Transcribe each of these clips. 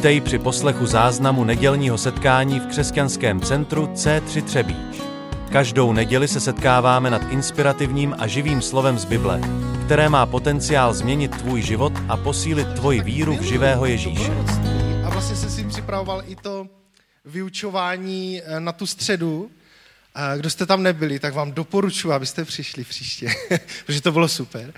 Vítej při poslechu záznamu nedělního setkání v křesťanském centru C3 Třebíč. Každou neděli se setkáváme nad inspirativním a živým slovem z Bible, které má potenciál změnit tvůj život a posílit tvoji víru v živého Ježíše. A vlastně jsem si připravoval i to vyučování na tu středu. Kdo jste tam nebyli, tak vám doporučuji, abyste přišli příště, protože to bylo super.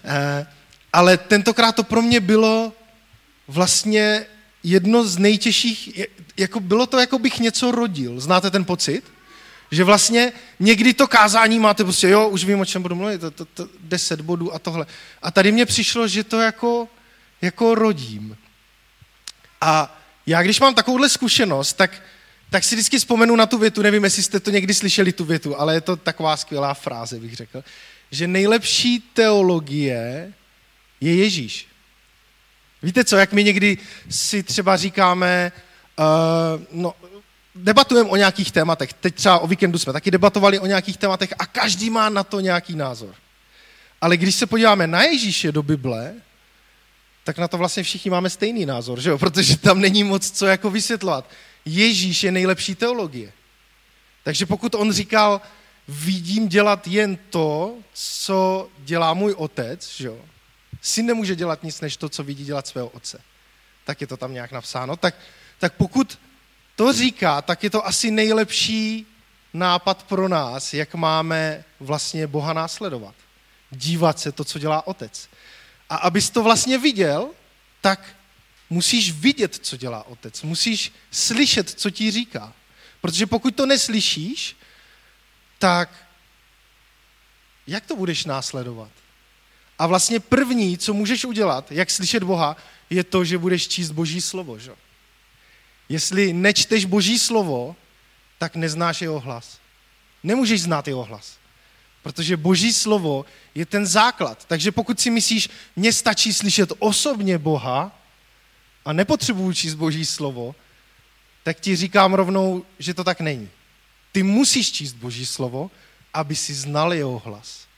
Ale tentokrát to pro mě bylo vlastně jedno z nejtěžších, jako bylo to, jako bych něco rodil. Znáte ten pocit? Že vlastně někdy to kázání máte prostě, jo, už vím, o čem budu mluvit, to 10 bodů a tohle. A tady mně přišlo, že to jako rodím. A já, když mám takovouhle zkušenost, tak si vždycky vzpomenu na tu větu, nevím, jestli jste to někdy slyšeli, tu větu, ale je to taková skvělá fráze, bych řekl, že nejlepší teologie je Ježíš. Víte co, jak my někdy si třeba říkáme, debatujeme o nějakých tématech, teď třeba o víkendu jsme taky debatovali o nějakých tématech a každý má na to nějaký názor. Ale když se podíváme na Ježíše do Bible, tak na to vlastně všichni máme stejný názor, že jo? Protože tam není moc co jako vysvětlovat. Ježíš je nejlepší teologie. Takže pokud on říkal, vidím dělat jen to, co dělá můj otec, že jo? Syn nemůže dělat nic, než to, co vidí dělat svého otce. Tak je to tam nějak napsáno. Tak pokud to říká, tak je to asi nejlepší nápad pro nás, jak máme vlastně Boha následovat. Dívat se to, co dělá otec. A abys to vlastně viděl, tak musíš vidět, co dělá otec. Musíš slyšet, co ti říká. Protože pokud to neslyšíš, tak jak to budeš následovat? A vlastně první, co můžeš udělat, jak slyšet Boha, je to, že budeš číst Boží slovo. Že? Jestli nečteš Boží slovo, tak neznáš jeho hlas. Nemůžeš znát jeho hlas. Protože Boží slovo je ten základ. Takže pokud si myslíš, mně stačí slyšet osobně Boha a nepotřebuji číst Boží slovo, tak ti říkám rovnou, že to tak není. Ty musíš číst Boží slovo, aby si znal jeho hlas.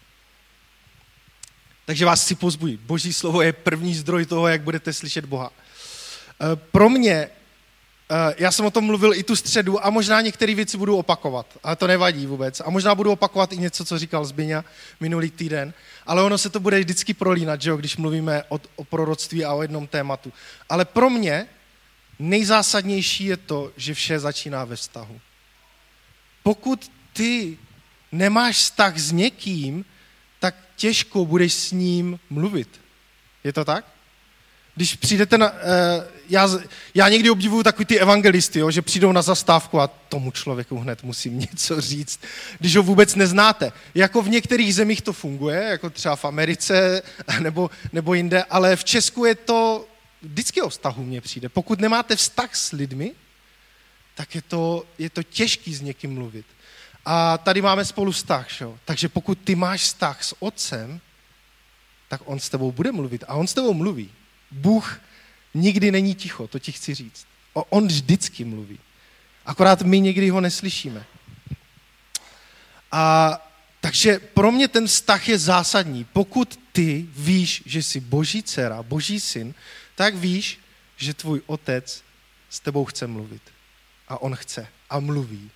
Takže vás chci povzbudit. Boží slovo je první zdroj toho, jak budete slyšet Boha. Pro mě, já jsem o tom mluvil i tu středu a možná některé věci budu opakovat, ale to nevadí vůbec. A možná budu opakovat i něco, co říkal Zbyňa minulý týden, ale ono se to bude vždycky prolínat, že jo, když mluvíme o proroctví a o jednom tématu. Ale pro mě nejzásadnější je to, že vše začíná ve vztahu. Pokud ty nemáš vztah s někým, tak těžko budeš s ním mluvit. Je to tak? Když přijdete na... Já někdy obdivuju takový ty evangelisty, jo, že přijdou na zastávku a tomu člověku hned musím něco říct, když ho vůbec neznáte. Jako v některých zemích to funguje, jako třeba v Americe nebo jinde, ale v Česku je to vždycky o vztahu mně přijde. Pokud nemáte vztah s lidmi, tak je to těžký s někým mluvit. A tady máme spolu vztah, že? Takže pokud ty máš vztah s otcem, tak on s tebou bude mluvit a on s tebou mluví. Bůh nikdy není ticho, to ti chci říct. On vždycky mluví. Akorát my někdy ho neslyšíme. Takže pro mě ten vztah je zásadní. Pokud ty víš, že jsi Boží dcera, Boží syn, tak víš, že tvůj otec s tebou chce mluvit. A on chce a mluví.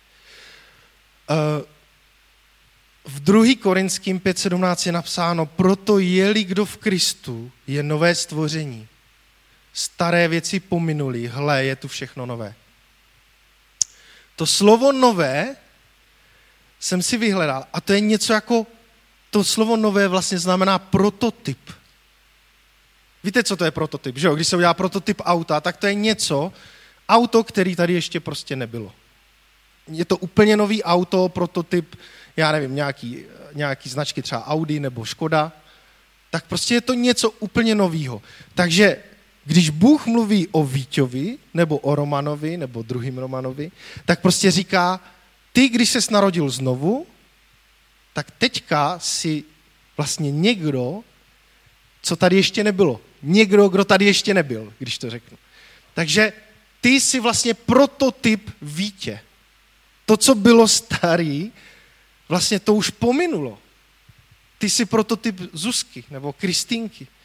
V 2. Korinským 5:17 je napsáno, proto je-li kdo v Kristu, je nové stvoření. Staré věci pominuly, hle, je tu všechno nové. To slovo nové jsem si vyhledal a to je něco jako, to slovo nové vlastně znamená prototyp. Víte, co to je prototyp, že jo? Když se udělá prototyp auta, tak to je auto, který tady ještě prostě nebylo. Je to úplně nový auto, prototyp, já nevím, nějaký značky, třeba Audi nebo Škoda, tak prostě je to něco úplně novýho. Takže když Bůh mluví o Víťovi, nebo o Romanovi, nebo druhým Romanovi, tak prostě říká, ty, když ses narodil znovu, tak teďka si vlastně někdo, co tady ještě nebylo. Někdo, kdo tady ještě nebyl, když to řeknu. Takže ty jsi vlastně prototyp Vítě. To, co bylo starý, vlastně to už pominulo. Ty jsi prototyp Zuzky nebo Kristýnky.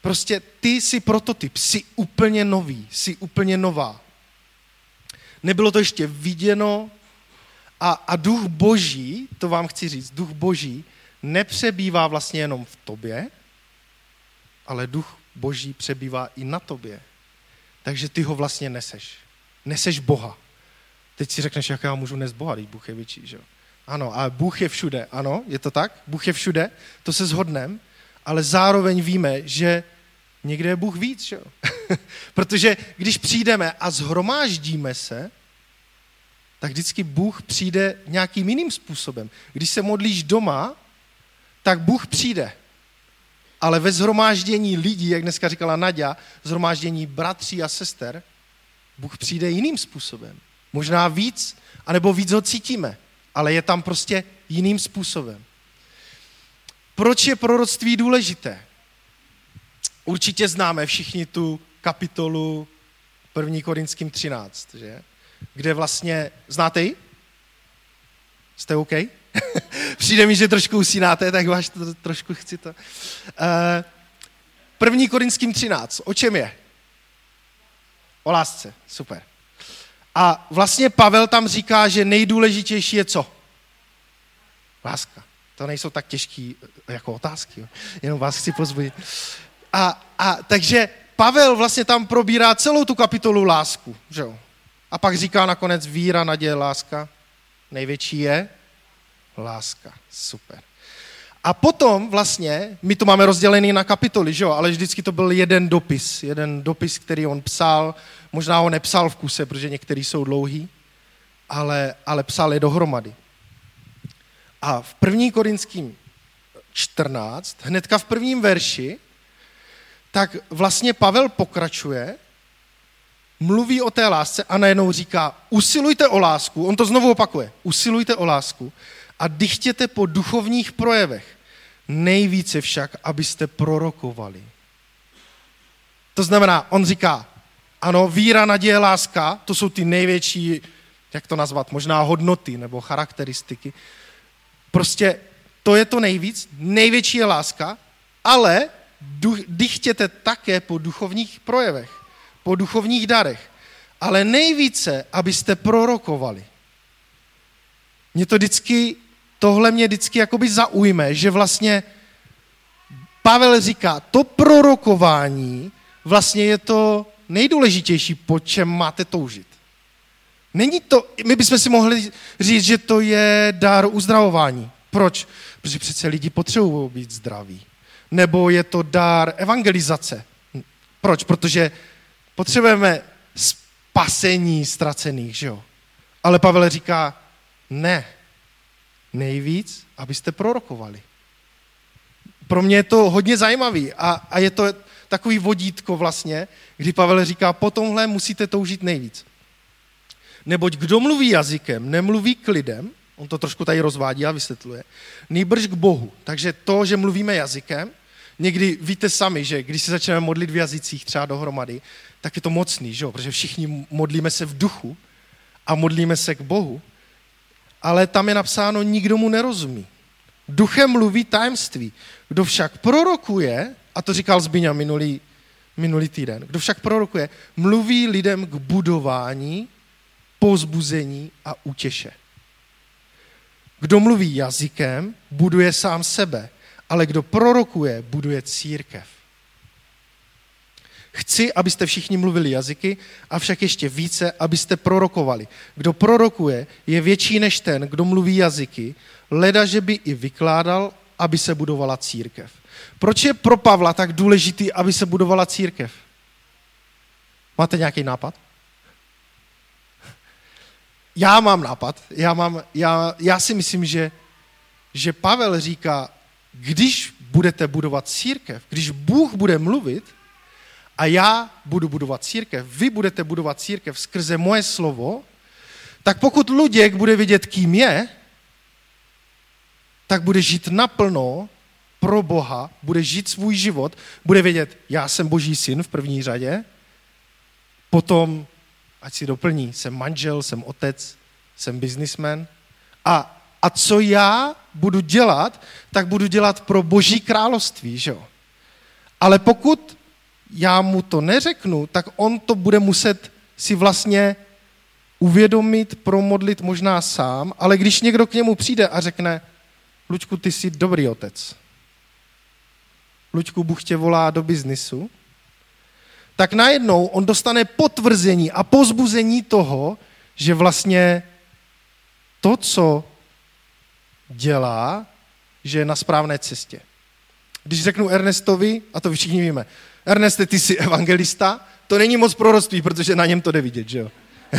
Prostě ty jsi prototyp, jsi úplně nový, jsi úplně nová. Nebylo to ještě viděno a duch boží, to vám chci říct, duch boží nepřebývá vlastně jenom v tobě, ale duch boží přebývá i na tobě. Takže ty ho vlastně neseš. Neseš Boha. Teď si řekneš, jak já můžu nést Boha, když Bůh je větší, že jo? Ano, a Bůh je všude, ano, je to tak? Bůh je všude, to se shodneme, ale zároveň víme, že někde je Bůh víc, že jo? Protože když přijdeme a shromáždíme se, tak vždycky Bůh přijde nějakým jiným způsobem. Když se modlíš doma, tak Bůh přijde. Ale ve shromáždění lidí, jak dneska říkala Naďa, shromáždění bratří a sester, Bůh přijde jiným způsobem. Možná víc, anebo víc ho cítíme, ale je tam prostě jiným způsobem. Proč je proroctví důležité? Určitě známe všichni tu kapitolu 1. Korinským 13, že? Kde vlastně, znáte ji? Jste OK? Přijde mi, že trošku usínáte, tak vás to trošku chci to. 1. Korinským 13, o čem je? O lásce, super. A vlastně Pavel tam říká, že nejdůležitější je co? Láska. To nejsou tak těžké jako otázky, jo. Jenom vás chci pozbudit. Takže Pavel vlastně tam probírá celou tu kapitolu lásku, že jo. A pak říká nakonec víra, naděje, láska. Největší je láska. Super. A potom vlastně, my to máme rozdělený na kapitoly, že jo, ale vždycky to byl jeden dopis, který on psal, možná ho nepsal v kuse, protože některý jsou dlouhý, ale psal je dohromady. A v 1. Korinským 14, hnedka v prvním verši, tak vlastně Pavel pokračuje, mluví o té lásce a najednou říká, usilujte o lásku, on to znovu opakuje, usilujte o lásku a dychtěte po duchovních projevech, nejvíce však, abyste prorokovali. To znamená, on říká, ano, víra, naděje, láska, to jsou ty největší, jak to nazvat, možná hodnoty nebo charakteristiky. Prostě to je to nejvíc, největší je láska, ale dychtěte také po duchovních projevech, po duchovních darech, ale nejvíce, abyste prorokovali. Tohle mě vždycky jakoby zaujme, že vlastně Pavel říká, to prorokování vlastně je to nejdůležitější, po čem máte toužit. Není to, my bychom si mohli říct, že to je dar uzdravování. Proč? Protože přece lidi potřebují být zdraví. Nebo je to dar evangelizace. Proč? Protože potřebujeme spasení ztracených, že jo? Ale Pavel říká, ne, nejvíc, abyste prorokovali. Pro mě je to hodně zajímavý a je to takový vodítko vlastně, kdy Pavel říká, po tomhle musíte toužit nejvíc. Neboť kdo mluví jazykem, nemluví k lidem, on to trošku tady rozvádí a vysvětluje, nýbrž k Bohu. Takže to, že mluvíme jazykem, někdy víte sami, že když se začneme modlit v jazycích třeba dohromady, tak je to mocný, že jo? Protože všichni modlíme se v duchu a modlíme se k Bohu, ale tam je napsáno, nikdo mu nerozumí. Duchem mluví tajemství. Kdo však prorokuje, a to říkal Zbyňa minulý týden, kdo však prorokuje, mluví lidem k budování, povzbuzení a útěše. Kdo mluví jazykem, buduje sám sebe, ale kdo prorokuje, buduje církev. Chci, abyste všichni mluvili jazyky, avšak ještě více, abyste prorokovali. Kdo prorokuje, je větší než ten, kdo mluví jazyky, leda, že by i vykládal, aby se budovala církev. Proč je pro Pavla tak důležitý, aby se budovala církev? Máte nějaký nápad? Já mám nápad. Já si myslím, že Pavel říká, když budete budovat církev, když Bůh bude mluvit a já budu budovat církev, vy budete budovat církev skrze moje slovo, tak pokud Luděk bude vědět, kým je, tak bude žít naplno pro Boha, bude žít svůj život, bude vědět, já jsem Boží syn v první řadě, potom, ať si doplní, jsem manžel, jsem otec, jsem businessman a co já budu dělat, tak budu dělat pro Boží království, že jo? Ale pokud já mu to neřeknu, tak on to bude muset si vlastně uvědomit, promodlit možná sám, ale když někdo k němu přijde a řekne, Luďku, ty jsi dobrý otec. Luďku, Bůh tě volá do biznisu, tak najednou on dostane potvrzení a povzbuzení toho, že vlastně to, co dělá, že je na správné cestě. Když řeknu Ernestovi, a to všichni víme, Erneste, ty jsi evangelista, to není moc proroctví, protože na něm to jde vidět, že jo.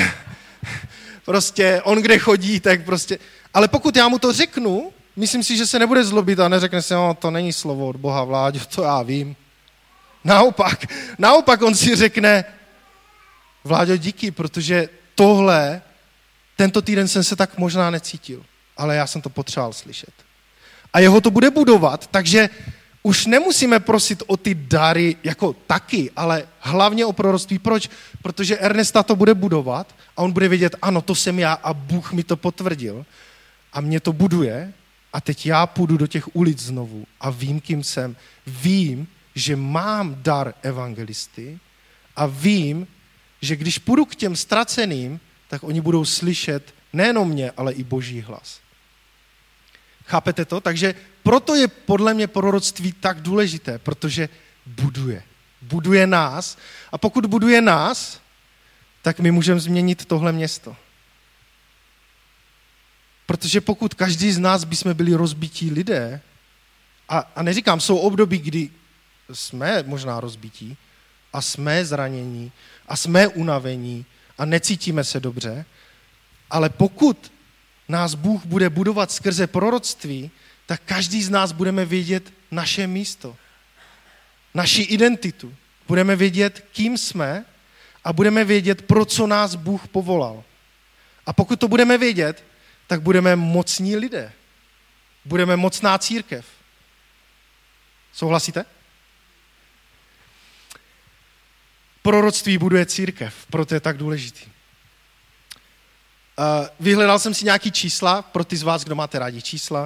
Prostě on kde chodí, tak prostě. Ale pokud já mu to řeknu, myslím si, že se nebude zlobit a neřekne si, no, to není slovo od Boha, Vláďo, to já vím. Naopak on si řekne, Vláďo, díky, protože tento týden jsem se tak možná necítil, ale já jsem to potřeboval slyšet. A jeho to bude budovat, takže už nemusíme prosit o ty dary jako taky, ale hlavně o proroctví. Proč? Protože Ernesta to bude budovat a on bude vědět, ano, to jsem já a Bůh mi to potvrdil a mě to buduje a teď já půjdu do těch ulic znovu a vím, kým jsem. Vím, že mám dar evangelisty a vím, že když půjdu k těm ztraceným, tak oni budou slyšet nejenom mě, ale i Boží hlas. Chápete to? Takže proto je podle mě proroctví tak důležité, protože buduje nás a pokud buduje nás, tak my můžeme změnit tohle město. Protože pokud každý z nás bychom byli rozbití lidé, a neříkám, jsou období, kdy jsme možná rozbití a jsme zranění a jsme unavení a necítíme se dobře, ale pokud nás Bůh bude budovat skrze proroctví, tak každý z nás budeme vědět naše místo, naši identitu. Budeme vědět, kým jsme a budeme vědět, pro co nás Bůh povolal. A pokud to budeme vědět, tak budeme mocní lidé. Budeme mocná církev. Souhlasíte? Proroctví buduje církev, proto je tak důležitý. Vyhledal jsem si nějaký čísla, pro ty z vás, kdo máte rádi čísla.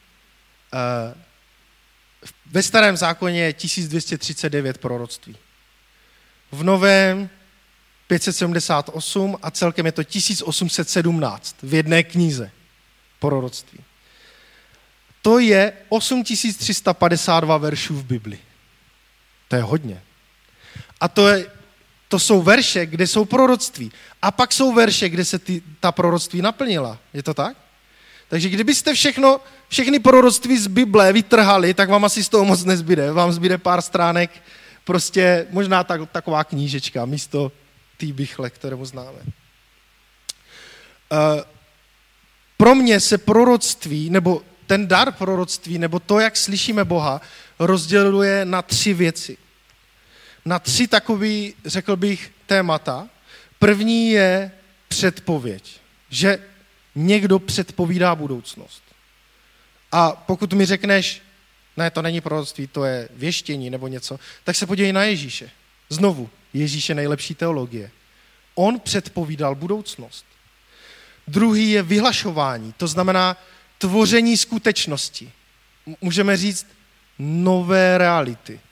Ve Starém zákoně je 1239 proroctví. V Novém 578 a celkem je to 1817 v jedné knize proroctví. To je 8352 veršů v Bibli. To je hodně. A to jsou verše, kde jsou proroctví. A pak jsou verše, kde se ta proroctví naplnila. Je to tak? Takže kdybyste všechny proroctví z Bible vytrhali, tak vám asi z toho moc nezbyde. Vám zbyde pár stránek, prostě možná taková knížečka místo té bichle, kterou známe. Pro mě se proroctví, nebo ten dar proroctví, nebo to, jak slyšíme Boha, rozděluje na 3 věci. Na 3 takový, řekl bych, témata. První je předpověď, že někdo předpovídá budoucnost. A pokud mi řekneš, ne, to není proroctví, to je věštění nebo něco, tak se podívej na Ježíše. Znovu, Ježíš je nejlepší teologie. On předpovídal budoucnost. Druhý je vyhlašování, to znamená tvoření skutečnosti. Můžeme říct nové reality.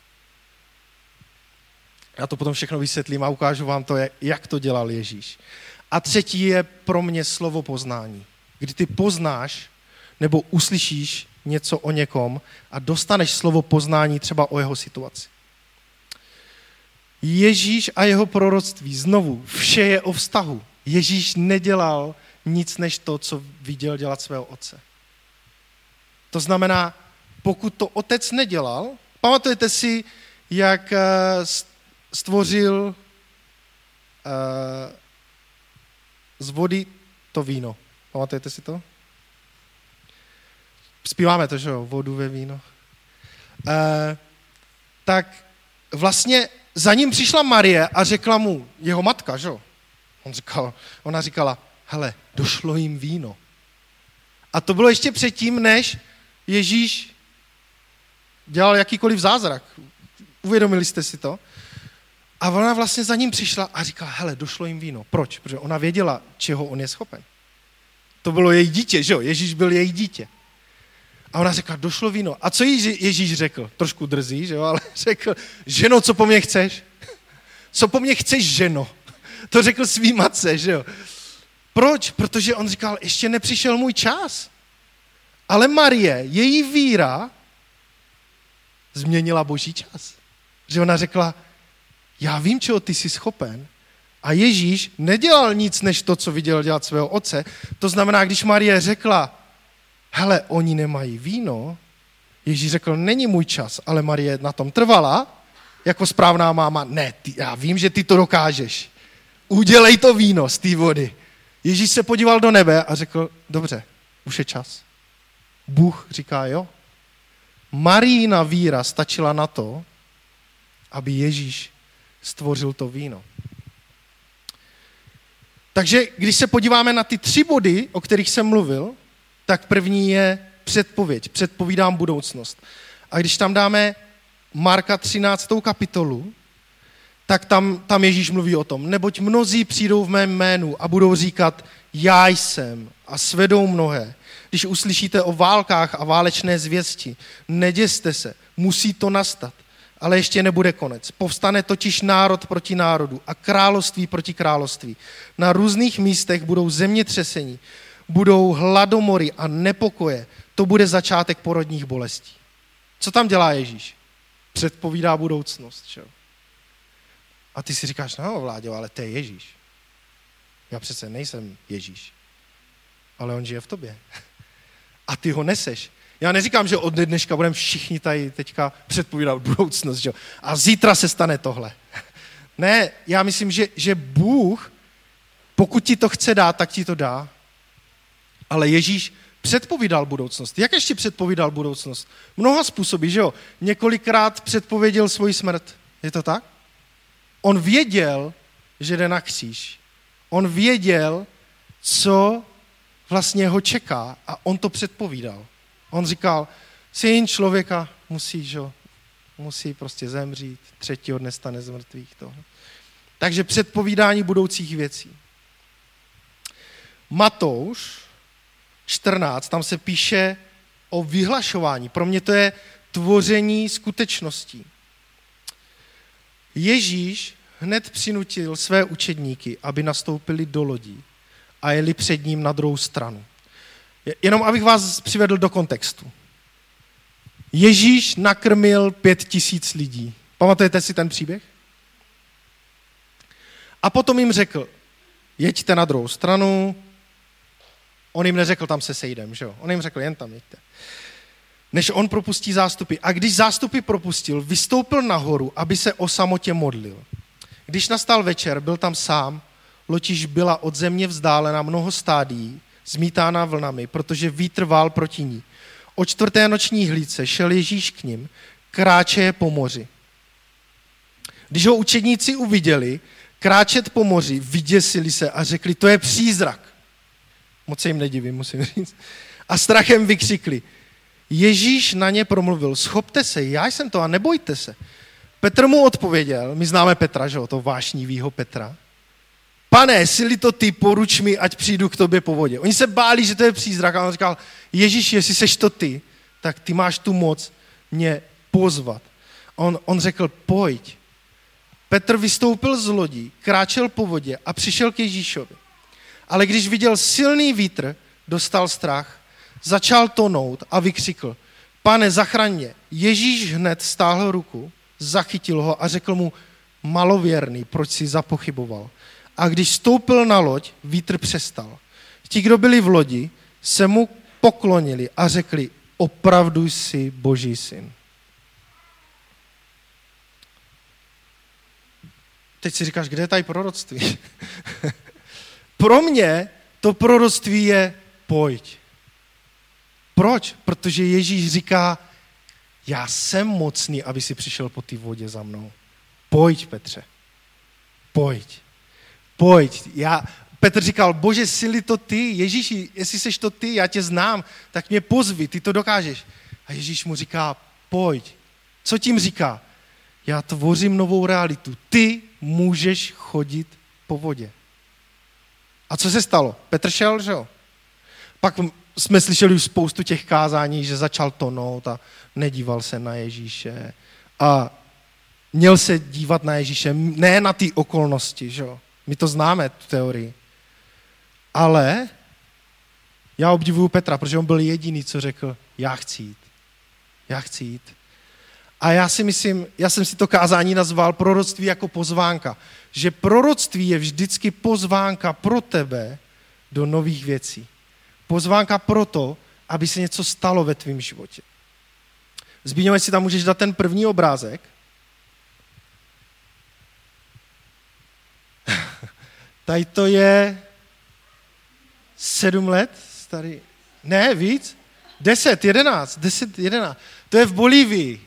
Já to potom všechno vysvětlím a ukážu vám to, jak to dělal Ježíš. A třetí je pro mě slovo poznání. Kdy ty poznáš nebo uslyšíš něco o někom a dostaneš slovo poznání třeba o jeho situaci. Ježíš a jeho proroctví, znovu, vše je o vztahu. Ježíš nedělal nic než to, co viděl dělat svého otce. To znamená, pokud to otec nedělal, pamatujete si, jak stvořil z vody to víno. Pamatujete si to? Zpíváme to, že jo? Vodu ve víno. Tak vlastně za ním přišla Marie a řekla mu, jeho matka, že jo? Ona říkala, hele, došlo jim víno. A to bylo ještě předtím, než Ježíš dělal jakýkoliv zázrak. Uvědomili jste si to? A ona vlastně za ním přišla a říkala, hele, došlo jim víno. Proč? Protože ona věděla, čeho on je schopen. To bylo její dítě, že jo? Ježíš byl její dítě. A ona řekla, došlo víno. A co jí Ježíš řekl? Trošku drzí, že jo, ale řekl, ženo, co po mně chceš? Co po mně chceš, ženo? To řekl svý matce, že jo. Proč? Protože on říkal, ještě nepřišel můj čas. Ale Marie, její víra změnila boží čas. Že ona řekla, já vím, čeho ty jsi schopen. A Ježíš nedělal nic, než to, co viděl dělat svého otce. To znamená, když Marie řekla, hele, oni nemají víno, Ježíš řekl, není můj čas, ale Marie na tom trvala, jako správná máma, ne, já vím, že ty to dokážeš. Udělej to víno z té vody. Ježíš se podíval do nebe a řekl, dobře, už je čas. Bůh říká, jo. Marijina víra stačila na to, aby Ježíš stvořil to víno. Takže když se podíváme na ty 3 body, o kterých jsem mluvil, tak první je předpověď. Předpovídám budoucnost. A když tam dáme Marka 13. kapitolu, tak tam Ježíš mluví o tom, neboť mnozí přijdou v mém jménu a budou říkat, já jsem, a svedou mnohé. Když uslyšíte o válkách a válečné zvěsti, neděste se, musí to nastat, ale ještě nebude konec. Povstane totiž národ proti národu a království proti království. Na různých místech budou zemětřesení, budou hladomory a nepokoje. To bude začátek porodních bolestí. Co tam dělá Ježíš? Předpovídá budoucnost. Čo? A ty si říkáš, no Vláďo, ale to je Ježíš. Já přece nejsem Ježíš, ale on žije v tobě. A ty ho neseš. Já neříkám, že od dneška budeme všichni tady teďka předpovídat budoucnost, že? A zítra se stane tohle. Ne, já myslím, že Bůh, pokud ti to chce dát, tak ti to dá. Ale Ježíš předpovídal budoucnost. Jak ještě předpovídal budoucnost? Mnoha způsoby, že jo? Několikrát předpověděl svoji smrt. Je to tak? On věděl, že jde na kříž. On věděl, co vlastně ho čeká a on to předpovídal. On říkal, syn člověka musí prostě zemřít, 3. dne stane z mrtvých. Tohle. Takže předpovídání budoucích věcí. Matouš 14, tam se píše o vyhlašování. Pro mě to je tvoření skutečností. Ježíš hned přinutil své učedníky, aby nastoupili do lodí a jeli před ním na druhou stranu. Jenom abych vás přivedl do kontextu. Ježíš nakrmil 5000 lidí. Pamatujete si ten příběh? A potom jim řekl, jeďte na druhou stranu. On jim neřekl, tam se sejdem, že jo? On jim řekl, jen tam jeďte. Než on propustí zástupy. A když zástupy propustil, vystoupil nahoru, aby se o samotě modlil. Když nastal večer, byl tam sám, loď již byla od země vzdálena mnoho stádií, zmítána vlnami, protože vítr vál proti ní. O 4. noční hlídce šel Ježíš k nim, kráče po moři. Když ho učedníci uviděli, kráčet po moři, vyděsili se a řekli, to je přízrak. Moc se jim nedivím, musím říct. A strachem vykřikli. Ježíš na ně promluvil, schopte se, já jsem to a nebojte se. Petr mu odpověděl, my známe Petra, že jo, to vášnivýho Petra. Pane, jsi-li to ty, poruč mi, ať přijdu k tobě po vodě. Oni se báli, že to je přízrak a on říkal, Ježíš, jestli seš to ty, tak ty máš tu moc mě pozvat. On řekl, pojď. Petr vystoupil z lodí, kráčel po vodě a přišel k Ježíšovi. Ale když viděl silný vítr, dostal strach, začal tonout a vykřikl, Pane, zachraň mě. Ježíš hned stáhl ruku, zachytil ho a řekl mu, malověrný, proč jsi zapochyboval? A když vstoupil na loď, vítr přestal. Ti, kdo byli v lodi, se mu poklonili a řekli, opravdu jsi Boží syn. Teď si říkáš, kde je tady proroctví? Pro mě to proroctví je pojď. Proč? Protože Ježíš říká, já jsem mocný, aby si přišel po té vodě za mnou. Pojď, Petře. Pojď. Petr říkal, Bože, jsi-li to ty, Ježíši, jestli seš to ty, já tě znám, tak mě pozvi, ty to dokážeš. A Ježíš mu říká, pojď. Co tím říká? Já tvořím novou realitu. Ty můžeš chodit po vodě. A co se stalo? Petr šel, že jo? Pak jsme slyšeli už spoustu těch kázání, že začal tonout a nedíval se na Ježíše. A měl se dívat na Ježíše, ne na ty okolnosti, že jo. My to známe, tu teorii. Ale já obdivuju Petra, protože on byl jediný, co řekl, já chci jít. Já chci jít. A já si myslím, já jsem si to kázání nazval proroctví jako pozvánka. Že proroctví je vždycky pozvánka pro tebe do nových věcí. Pozvánka pro to, aby se něco stalo ve tvém životě. Zbíňo, jestli tam můžeš dát ten první obrázek. Tady to je 7 let starý. Ne, víc? 10, 11. To je v Bolívii.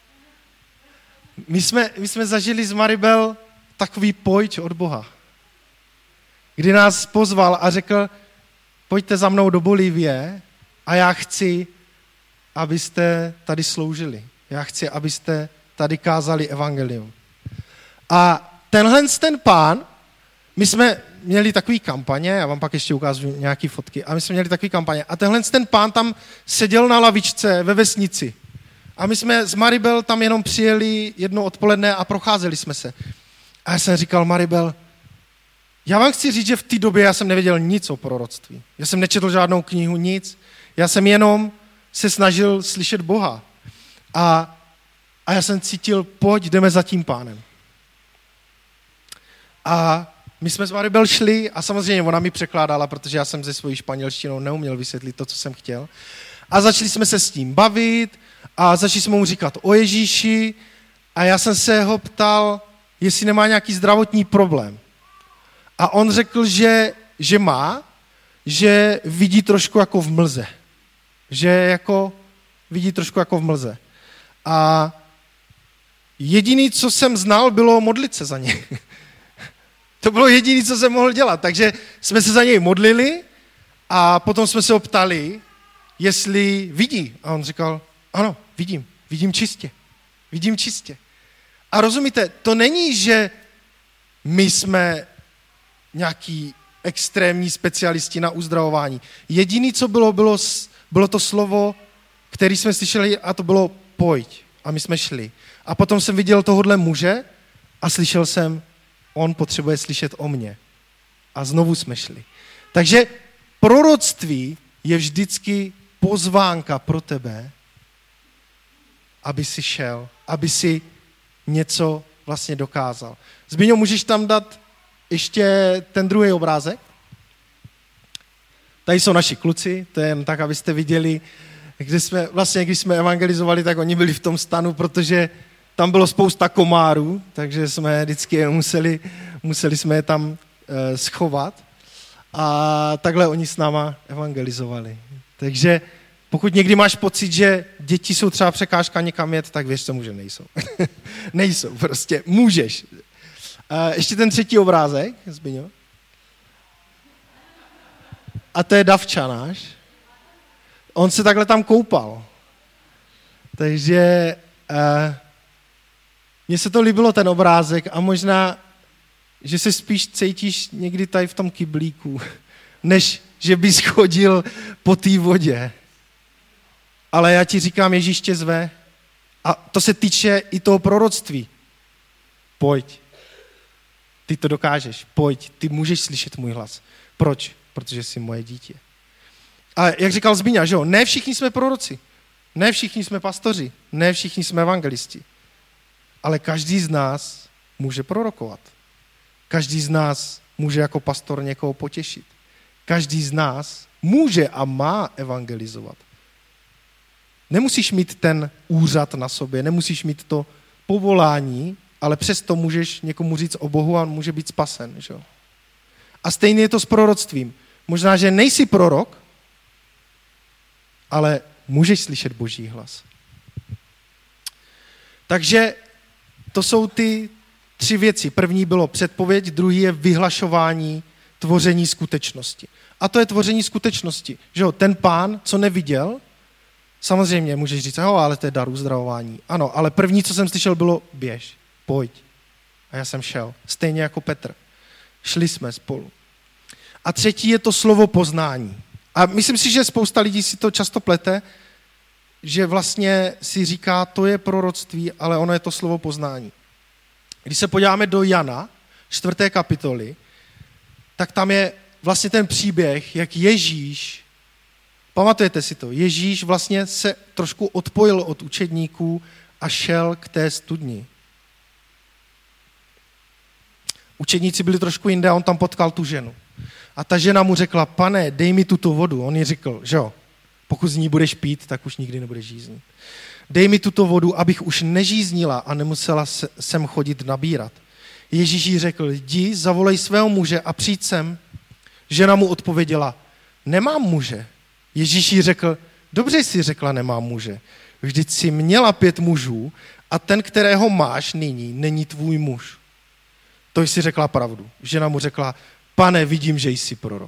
My jsme zažili s Maribel takový pojď od Boha, kdy nás pozval a řekl, pojďte za mnou do Bolívie a já chci, abyste tady sloužili. Já chci, abyste tady kázali evangelium. A ten pán, my jsme měli takový kampaně, já vám pak ještě ukážu nějaké fotky, a my jsme měli takový kampaně. A ten pán tam seděl na lavičce ve vesnici. A my jsme s Maribel tam jenom přijeli jedno odpoledne a procházeli jsme se. A já jsem říkal, Maribel, já vám chci říct, že v té době já jsem nevěděl nic o proroctví. Já jsem nečetl žádnou knihu, nic. Já jsem jenom se snažil slyšet Boha. A já jsem cítil, pojď, jdeme za tím pánem. A my jsme s Maribel šli a samozřejmě ona mi překládala, protože já jsem se svojí španělštinou neuměl vysvětlit to, co jsem chtěl. A začali jsme se s tím bavit a začali jsme mu říkat o Ježíši a já jsem se ho ptal, jestli nemá nějaký zdravotní problém. A on řekl, že má, že vidí trošku jako v mlze. Že jako vidí trošku jako v mlze. A jediný, co jsem znal, bylo modlit se za něj. To bylo jediné, co jsem mohl dělat. Takže jsme se za něj modlili a potom jsme se ho ptali, jestli vidí. A on říkal, ano, vidím čistě. A rozumíte, to není, že my jsme nějaký extrémní specialisti na uzdravování. Jediné, co bylo to slovo, které jsme slyšeli, a to bylo pojď. A my jsme šli. A potom jsem viděl tohodle muže a slyšel jsem, on potřebuje slyšet o mně. A znovu jsme šli. Takže proroctví je vždycky pozvánka pro tebe, aby si šel, aby si něco vlastně dokázal. Zbyňo, můžeš tam dát ještě ten druhý obrázek? Tady jsou naši kluci, to je jen tak, abyste viděli, když jsme evangelizovali, tak oni byli v tom stanu, protože tam bylo spousta komárů, takže jsme vždycky museli jsme je tam schovat a takhle oni s náma evangelizovali. Takže pokud někdy máš pocit, že děti jsou třeba překážka někam jet, tak věř tomu, že nejsou. Nejsou, prostě můžeš. Ještě ten třetí obrázek, Zbyňo. A to je Davča náš. On se takhle tam koupal. Takže mně se to líbilo, ten obrázek, a možná, že se spíš cítíš někdy tady v tom kyblíku, než že bys chodil po té vodě. Ale já ti říkám, Ježíš tě zve. A to se týče i toho proroctví. Pojď. Ty to dokážeš. Pojď. Ty můžeš slyšet můj hlas. Proč? Protože jsi moje dítě. A jak říkal Zbíňa, že jo, ne všichni jsme proroci. Ne všichni jsme pastoři. Ne všichni jsme evangelisti. Ale každý z nás může prorokovat. Každý z nás může jako pastor někoho potěšit. Každý z nás může a má evangelizovat. Nemusíš mít ten úřad na sobě, nemusíš mít to povolání, ale přesto můžeš někomu říct o Bohu a může být spasen. Že? A stejně je to s proroctvím. Možná, že nejsi prorok, ale můžeš slyšet Boží hlas. Takže to jsou ty 3 věci. První bylo předpověď, druhý je vyhlašování, tvoření skutečnosti. A to je tvoření skutečnosti. Že jo, ten pán, co neviděl, samozřejmě můžeš říct, ale to je dar uzdravování. Ano, ale první, co jsem slyšel, bylo běž, pojď. A já jsem šel, stejně jako Petr. Šli jsme spolu. A třetí je to slovo poznání. A myslím si, že spousta lidí si to často plete, že vlastně si říká, to je proroctví, ale ono je to slovo poznání. Když se podíváme do Jana, 4. kapitoly, tak tam je vlastně ten příběh, jak Ježíš, pamatujete si to, Ježíš vlastně se trošku odpojil od učedníků a šel k té studni. Učedníci byli trošku jinde a on tam potkal tu ženu. A ta žena mu řekla, pane, dej mi tuto vodu. On jí řekl, že jo, pokud z ní budeš pít, tak už nikdy nebudeš žíznit. Dej mi tuto vodu, abych už nežíznila a nemusela sem chodit nabírat. Ježíš jí řekl, jdi, zavolej svého muže a přijď sem. Žena mu odpověděla, nemám muže. Ježíš jí řekl, dobře jsi řekla, nemám muže. Vždyť jsi měla 5 mužů a ten, kterého máš nyní, není tvůj muž. To jsi řekla pravdu. Žena mu řekla, pane, vidím, že jsi prorok.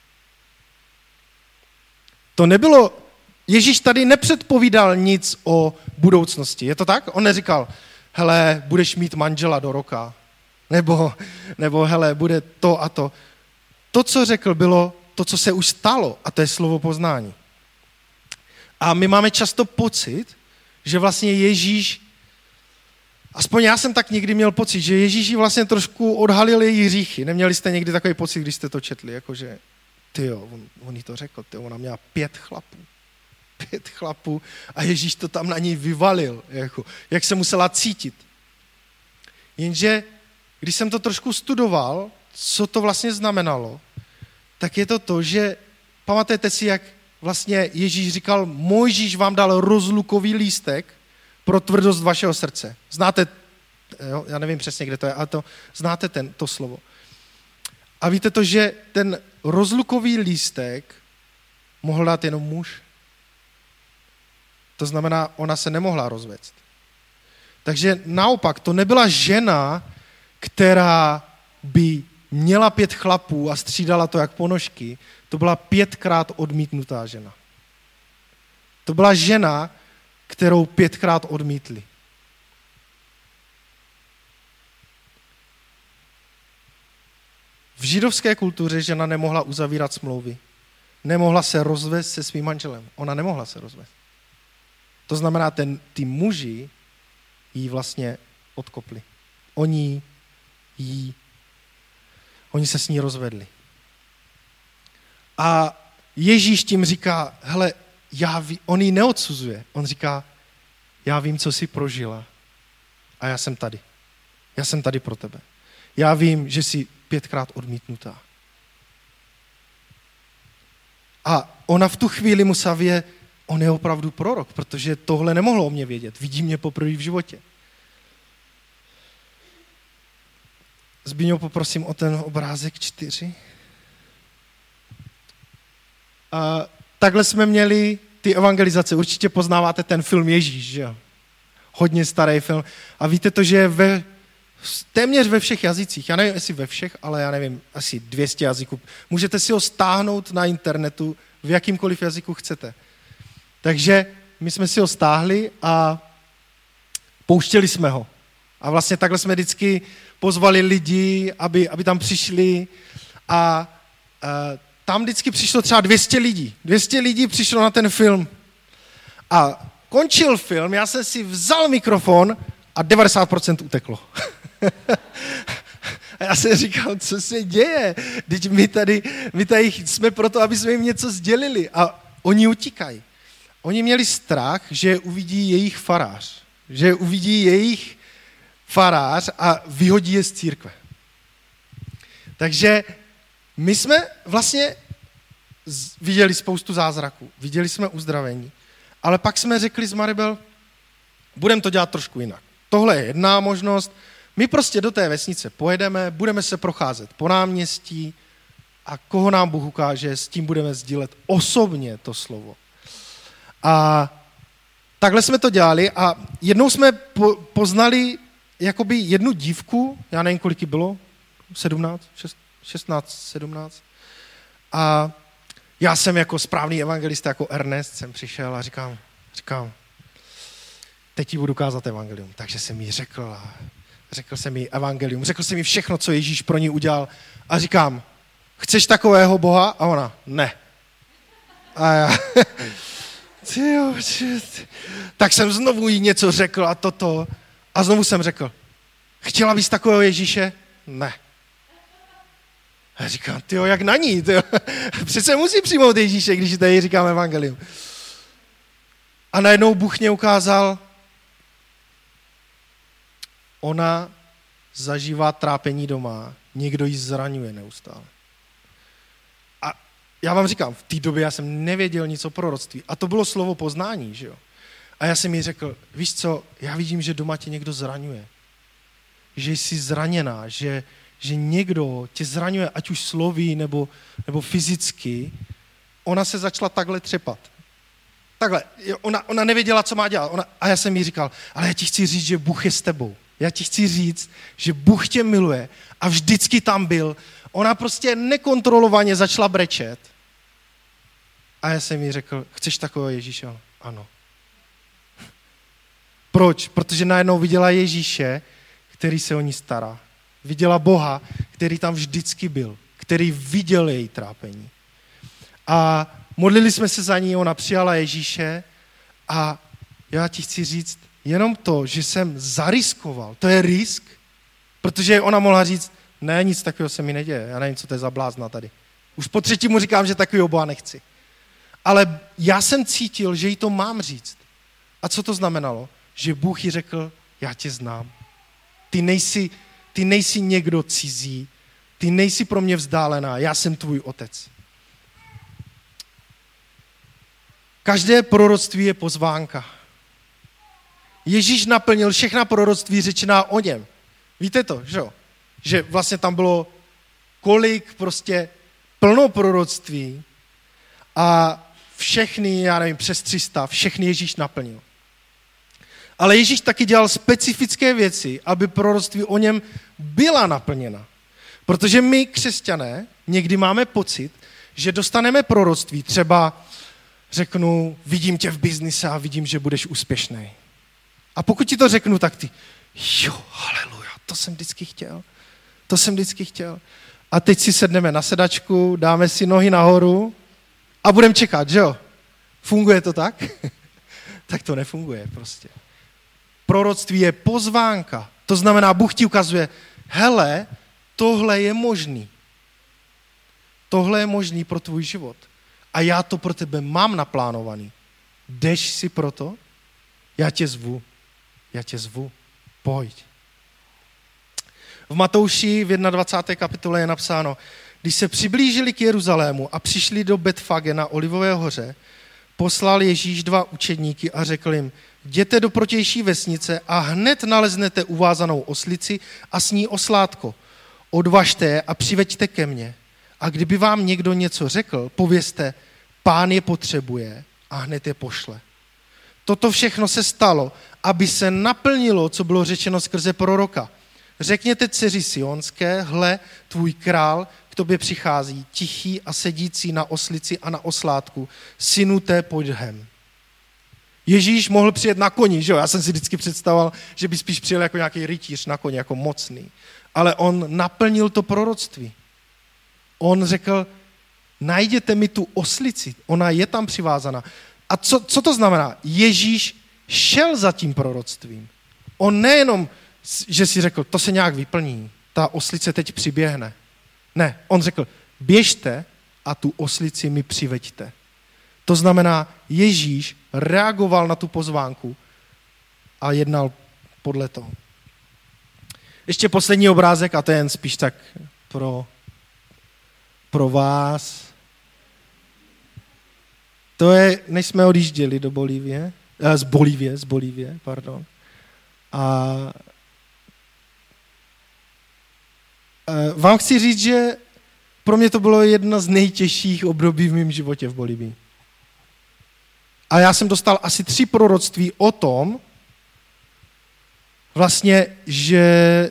To nebylo, Ježíš tady nepředpovídal nic o budoucnosti. Je to tak? On neříkal, hele, budeš mít manžela do roka. Nebo hele, bude to a to. To, co řekl, bylo to, co se už stalo, a to je slovo poznání. A my máme často pocit, že vlastně Ježíš, aspoň já jsem tak někdy měl pocit, že Ježíš jí vlastně trošku odhalil její hříchy. Neměli jste někdy takový pocit, když jste to četli, jakože, tyjo, on jí to řekl, tyjo, ona měla 5 chlapů. 5 chlapů a Ježíš to tam na ní vyvalil, jako, jak se musela cítit. Jenže, když jsem to trošku studoval, co to vlastně znamenalo, tak je to, že pamatujete si, jak vlastně Ježíš říkal, Mojžíš vám dal rozlukový lístek pro tvrdost vašeho srdce. Znáte, jo, já nevím přesně, kde to je, ale znáte to slovo. A víte to, že ten rozlukový lístek mohl dát jenom muž. To znamená, ona se nemohla rozvést. Takže naopak, to nebyla žena, která by měla 5 chlapů a střídala to jak ponožky, to byla 5krát odmítnutá žena. To byla žena, kterou 5krát odmítli. V židovské kultuře žena nemohla uzavírat smlouvy. Nemohla se rozvést se svým manželem. Ona nemohla se rozvést. To znamená, ty muži jí vlastně odkopli. Oni se s ní rozvedli. A Ježíš tím říká, hele, on ji neodsuzuje. On říká, já vím, co jsi prožila a já jsem tady. Já jsem tady pro tebe. Já vím, že jsi 5krát odmítnutá. A ona v tu chvíli musela vědět, on je opravdu prorok, protože tohle nemohlo o mě vědět. Vidí mě poprvé v životě. Zbýňo, poprosím o ten obrázek 4. A takhle jsme měli ty evangelizace. Určitě poznáváte ten film Ježíš, že jo? Hodně starý film. A víte to, že je téměř ve všech jazycích. Já nevím, jestli ve všech, ale já nevím, asi 200 jazyků. Můžete si ho stáhnout na internetu v jakýmkoliv jazyku chcete. Takže my jsme si ho stáhli a pouštěli jsme ho. A vlastně takhle jsme vždycky pozvali lidi, aby tam přišli a tam vždycky přišlo třeba 200 lidí. 200 lidí přišlo na ten film. A končil film, já jsem si vzal mikrofon a 90% uteklo. A já jsem říkal, co se děje? Teď my tady jsme proto, aby jsme jim něco sdělili. A oni utíkají. Oni měli strach, že uvidí jejich farář. Že uvidí jejich farář a vyhodí je z církve. Takže my jsme vlastně viděli spoustu zázraků, viděli jsme uzdravení, ale pak jsme řekli s Maribel, budeme to dělat trošku jinak. Tohle je jedna možnost, my prostě do té vesnice pojedeme, budeme se procházet po náměstí a koho nám Bůh ukáže, s tím budeme sdílet osobně to slovo. A takhle jsme to dělali a jednou jsme poznali jakoby jednu dívku, já nevím, kolik jí bylo, 16, 17. A já jsem jako správný evangelista, jako Ernest, jsem přišel a říkám, teď ti budu kázat evangelium. Takže jsem jí řekl jsem jí evangelium, řekl jsem jí všechno, co Ježíš pro ní udělal a říkám, chceš takového Boha? A ona, ne. A já, tak jsem znovu jí něco řekl a toto. A znovu jsem řekl, chtěla bys takového Ježíše? Ne. A já říkám, tyjo, jak na ní, tyjo. Přece musí přijmout Ježíše, když tady říkáme evangelium. A najednou Bůh mě ukázal, ona zažívá trápení doma, někdo ji zraňuje neustále. A já vám říkám, v té době já jsem nevěděl nic o proroctví. A to bylo slovo poznání, že jo. A já jsem jí řekl, víš co, já vidím, že doma tě někdo zraňuje. Že jsi zraněná, že někdo tě zraňuje, ať už sloví nebo fyzicky. Ona se začala takhle třepat. Takhle, ona nevěděla, co má dělat. A já jsem jí říkal, ale já ti chci říct, že Bůh je s tebou. Já ti chci říct, že Bůh tě miluje a vždycky tam byl. Ona prostě nekontrolovaně začala brečet. A já jsem jí řekl, chceš takového Ježíše? Ano. Proč? Protože najednou viděla Ježíše, který se o ní stará. Viděla Boha, který tam vždycky byl, který viděl její trápení. A modlili jsme se za ní, ona přijala Ježíše a já ti chci říct, jenom to, že jsem zariskoval, to je risk, protože ona mohla říct, ne, nic takového se mi neděje, já nevím, co to je za blázna tady. Už po třetímu říkám, že takového Boha nechci. Ale já jsem cítil, že jí to mám říct. A co to znamenalo? Že Bůh jí řekl, já tě znám. Ty nejsi někdo cizí, ty nejsi pro mě vzdálená, já jsem tvůj otec. Každé proroctví je pozvánka. Ježíš naplnil všechna proroctví řečená o něm. Víte to, že jo? Že vlastně tam bylo plno proroctví a všechny, já nevím, přes 300, všechny Ježíš naplnil. Ale Ježíš taky dělal specifické věci, aby proroctví o něm byla naplněna. Protože my, křesťané, někdy máme pocit, že dostaneme proroctví, třeba řeknu, vidím tě v biznise a vidím, že budeš úspěšný. A pokud ti to řeknu, tak ty, jo, haleluja, to jsem vždycky chtěl. A teď si sedneme na sedačku, dáme si nohy nahoru a budeme čekat, že jo? Funguje to tak? Tak to nefunguje prostě. Proroctví je pozvánka. To znamená, Bůh ti ukazuje, hele, tohle je možný. Tohle je možný pro tvůj život. A já to pro tebe mám naplánovaný. Jdeš si proto? Já tě zvu. Pojď. V Matouši v 21. kapitole je napsáno, když se přiblížili k Jeruzalému a přišli do Betfage na Olivové hoře, poslal Ježíš 2 učedníky a řekl jim, jděte do protější vesnice a hned naleznete uvázanou oslici a s ní oslátko. Odvažte je a přiveďte ke mně. A kdyby vám někdo něco řekl, povězte, Pán je potřebuje a hned je pošle. Toto všechno se stalo, aby se naplnilo, co bylo řečeno skrze proroka. Řekněte dceři Sionské, hle, tvůj král k tobě přichází, tichý a sedící na oslici a na oslátku, synuté, pojď hem. Ježíš mohl přijet na koni, že jo? Já jsem si vždycky představoval, že by spíš přijel jako nějaký rytíř na koni, jako mocný. Ale on naplnil to proroctví. On řekl, najděte mi tu oslici, ona je tam přivázaná. A co to znamená? Ježíš šel za tím proroctvím. On nejenom, že si řekl, to se nějak vyplní, ta oslice teď přiběhne. Ne, on řekl, běžte a tu oslici mi přiveďte. To znamená, Ježíš reagoval na tu pozvánku a jednal podle toho. Ještě poslední obrázek, a to je jen spíš tak pro vás. To je, než jsme odjížděli do Bolívie, z Bolívie, pardon. A vám chci říct, že pro mě to bylo jedno z nejtěžších období v mém životě v Bolívii. A já jsem dostal asi 3 proroctví o tom, vlastně, že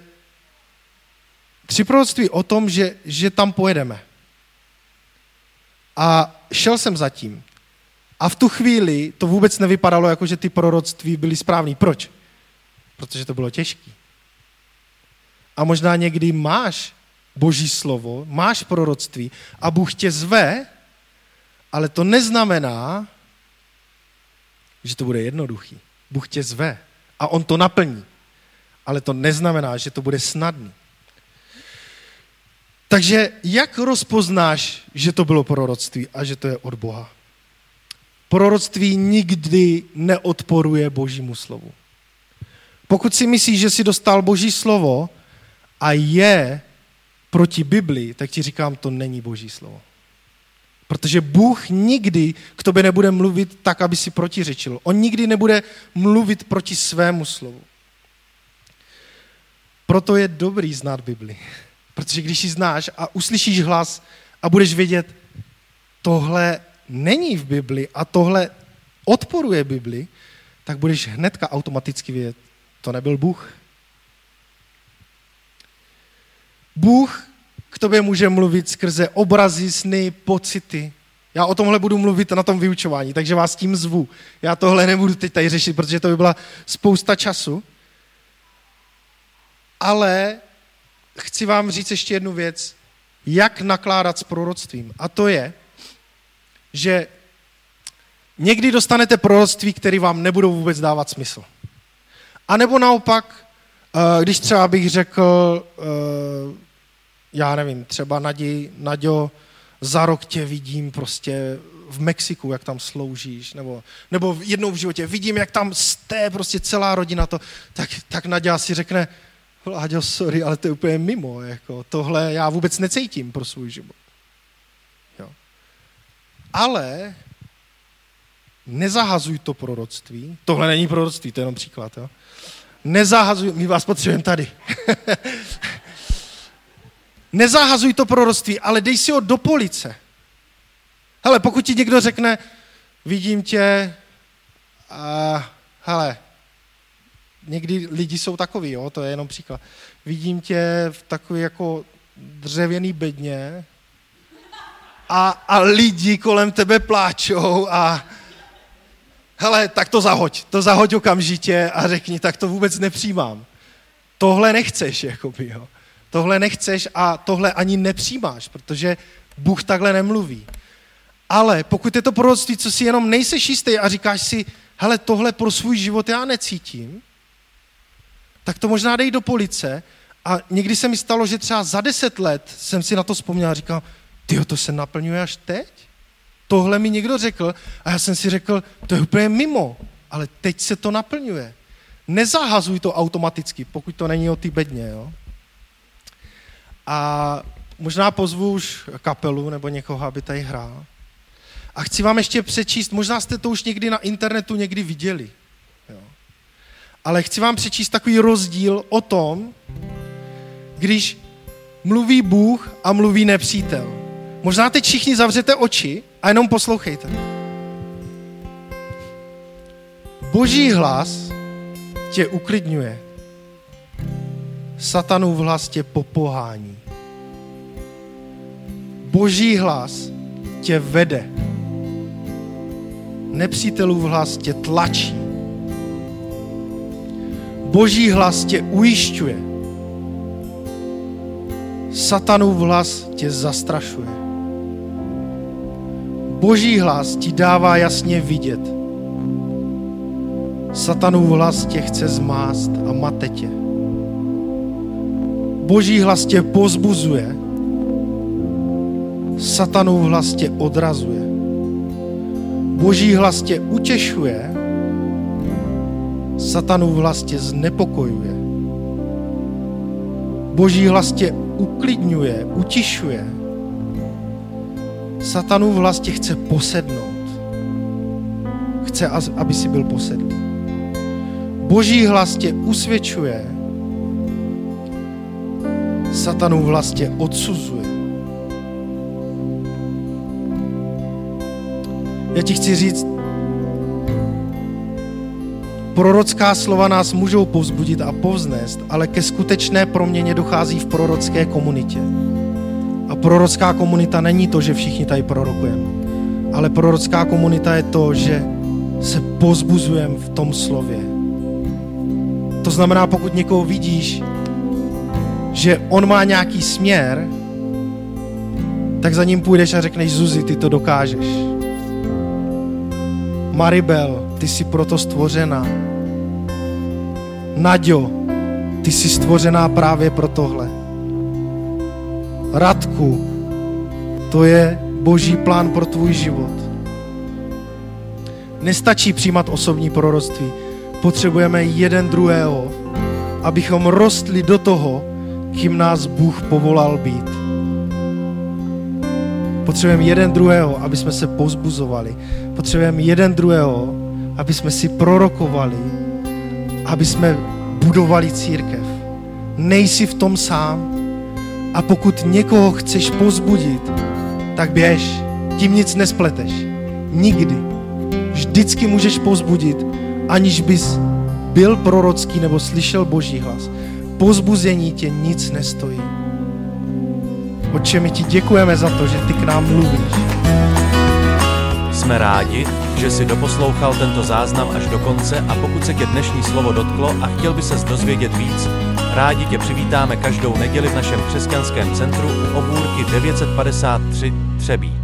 3 proroctví o tom, že tam pojedeme. A šel jsem za tím. A v tu chvíli to vůbec nevypadalo, jako že ty proroctví byly správný. Proč? Protože to bylo těžké. A možná někdy máš Boží slovo, máš proroctví a Bůh tě zve Ale to neznamená, že to bude jednoduchý. Bůh tě zve a on to naplní. Ale to neznamená, že to bude snadný. Takže jak rozpoznáš, že to bylo proroctví a že to je od Boha? Proroctví nikdy neodporuje Božímu slovu. Pokud si myslíš, že jsi dostal Boží slovo a je proti Biblii, tak ti říkám, to není Boží slovo. Protože Bůh nikdy k tobě nebude mluvit tak, aby si protiřečil. On nikdy nebude mluvit proti svému slovu. Proto je dobrý znát Bibli. Protože když ji znáš a uslyšíš hlas a budeš vědět, tohle není v Bibli a tohle odporuje Bibli, tak budeš hnedka automaticky vědět, to nebyl Bůh. Bůh k tobě může mluvit skrze obrazy, sny, pocity. Já o tomhle budu mluvit na tom vyučování, takže vás tím zvu. Já tohle nebudu teď tady řešit, protože to by byla spousta času. Ale chci vám říct ještě jednu věc, jak nakládat s proroctvím. A to je, že někdy dostanete proroctví, které vám nebudou vůbec dávat smysl. A nebo naopak, když třeba bych řekl, já nevím, třeba Naďo, za rok tě vidím prostě v Mexiku, jak tam sloužíš, nebo jednou v životě vidím, jak tam jste prostě celá rodina to, tak Naďa si řekne, Láďo, sorry, ale to je úplně mimo, jako tohle já vůbec necítím pro svůj život. Jo. Ale nezahazuj to proroctví, tohle není proroctví, to je jenom příklad, jo. Nezahazuj, my vás potřebujeme tady. Nezahazuj to proroctví, ale dej si ho do police. Hele, pokud ti někdo řekne, vidím tě, hele, někdy lidi jsou takový, jo, to je jenom příklad. Vidím tě v takový jako dřevěný bedně a lidi kolem tebe pláčou a hele, tak to zahoď okamžitě a řekni, tak to vůbec nepřijímám. Tohle nechceš, jakoby, jo. Tohle nechceš a tohle ani nepřijímáš, protože Bůh takhle nemluví. Ale pokud je to proroctví, co si jenom nejseš jistý a říkáš si, hele, tohle pro svůj život já necítím, tak to možná dej do police a někdy se mi stalo, že třeba za 10 let jsem si na to vzpomněl a říkal, tyjo, to se naplňuje až teď? Tohle mi někdo řekl a já jsem si řekl, to je úplně mimo, ale teď se to naplňuje. Nezahazuj to automaticky, pokud to není o té bedně, jo? A možná pozvu už kapelu nebo někoho, aby tady hrál. A chci vám ještě přečíst, možná jste to už někdy na internetu někdy viděli, jo? Ale chci vám přečíst takový rozdíl o tom, když mluví Bůh a mluví nepřítel. Možná teď všichni zavřete oči a jenom poslouchejte. Boží hlas tě uklidňuje. Satanův hlas tě popohání. Boží hlas tě vede. Nepřítelův hlas tě tlačí. Boží hlas tě ujišťuje. Satanův hlas tě zastrašuje. Boží hlas ti dává jasně vidět. Satanův hlas tě chce zmást a mate tě. Boží hlas tě povzbuzuje. Satanův hlas tě odrazuje. Boží hlas tě utěšuje. Satanův hlas tě znepokojuje. Boží hlas tě uklidňuje, utišuje. Satanův hlas tě chce posednout. Chce, aby si byl posedlý. Boží hlas tě usvědčuje. Satanův hlas tě odsuzuje. Já ti chci říct, prorocká slova nás můžou povzbudit a povznést, ale ke skutečné proměně dochází v prorocké komunitě. A prorocká komunita není to, že všichni tady prorokujeme, ale prorocká komunita je to, že se povzbuzujeme v tom slově. To znamená, pokud někoho vidíš, že on má nějaký směr, tak za ním půjdeš a řekneš, Zuzi, ty to dokážeš. Maribel, ty jsi proto stvořená. Naďo, ty jsi stvořená právě pro tohle. Radku, to je Boží plán pro tvůj život. Nestačí přijímat osobní proroctví. Potřebujeme jeden druhého, abychom rostli do toho, kým nás Bůh povolal být. Potřebujeme jeden druhého, aby jsme se povzbuzovali. Potřebujeme jeden druhého, aby jsme si prorokovali, aby jsme budovali církev. Nejsi v tom sám. A pokud někoho chceš povzbudit, tak běž. Tím nic nespleteš. Nikdy. Vždycky můžeš povzbudit, aniž bys byl prorocký nebo slyšel Boží hlas. Povzbuzení tě nic nestojí. Otče, my ti děkujeme za to, že ty k nám mluvíš. Jsme rádi, že jsi doposlouchal tento záznam až do konce, a pokud se tě dnešní slovo dotklo a chtěl by ses dozvědět víc, rádi tě přivítáme každou neděli v našem křesťanském centru u Obůrky 953 Třebíč.